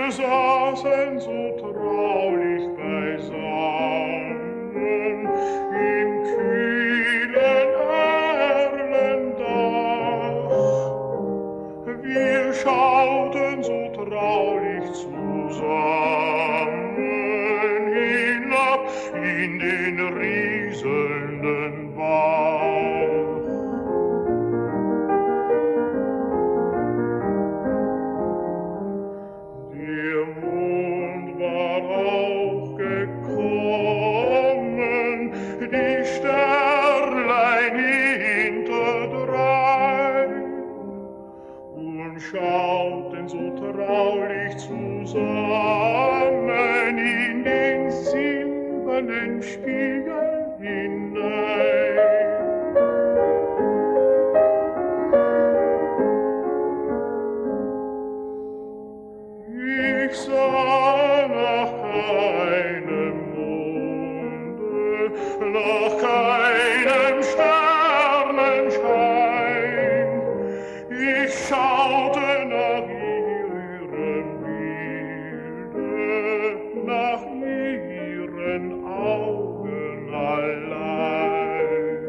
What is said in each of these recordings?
saßen so traulich beisammen im kühlen Erlendach. Wir schauten so traulich zusammen hinab in den rieselnden Bach. Der Mond war auch gekommen, die Sternlein hinterdrein, und schauten so traulich zusammen in den silbernen Spiegel hinein. Ich sah nach keinem Monde, nach keinem Sternenschein. Ich schaute nach ihrem Bilde, nach ihren Augen allein.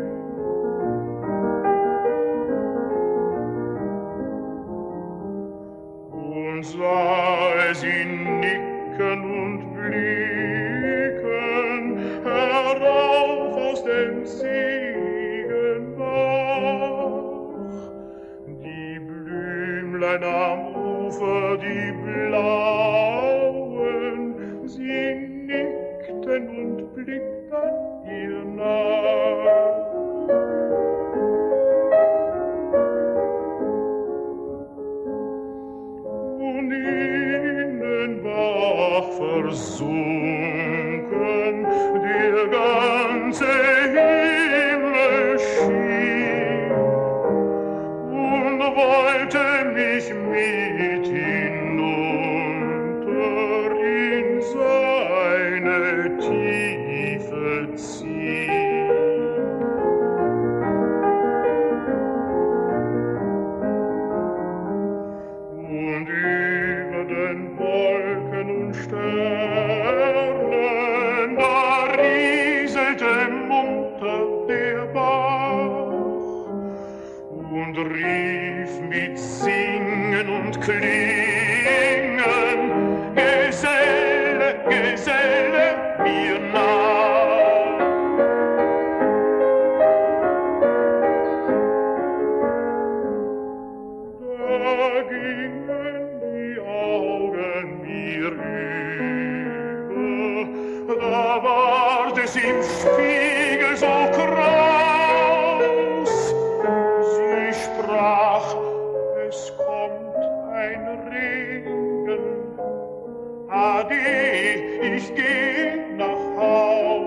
Und sah sie nicken und blicken herauf aus dem Ziegenbach. Die Blümlein am Ufer, die blauen, sie nickten und blickten ihr nach. Und in Bach versunken, der ganze Himmel schien und wollte mich mit hinunter in seine Tiefe ziehen. Und über den Wolken und Sternen, da rieselte munter der Bach und rief mit Singen und Klingen: Geselle, Geselle, mir nach. Da gingen die Augen mir über, da ward es im Spiegel so kraus. Sie sprach: Es kommt ein Regen, ade, ich geh nach Haus.